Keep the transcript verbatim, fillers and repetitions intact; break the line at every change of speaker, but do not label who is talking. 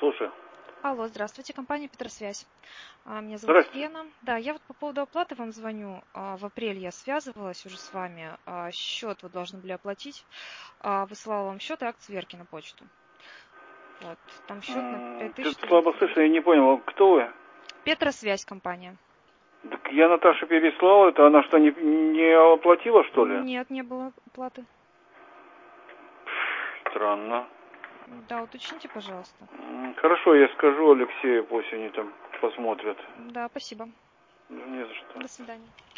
слушаю.
Алло, здравствуйте, компания Петросвязь. А, Меня зовут
Здравствуйте.
Лена. Да, я вот по поводу оплаты вам звоню. А, В апреле я связывалась уже с вами. А, Счет вы должны были оплатить. А, Высылала вам счет и акт сверки на почту. Вот, там счет на
М,
пять тысяч
Что-то
сто
слабо
девяносто
слышно,
девять.
я не понял, кто вы?
Петросвязь компания.
Так я Наташе переслал, это она что, не, не оплатила, что ли?
Нет, не было оплаты.
Странно.
Да, уточните, пожалуйста.
М, Хорошо, я скажу Алексею, пусть они там посмотрят.
Да, спасибо.
Ну, не за что.
До свидания.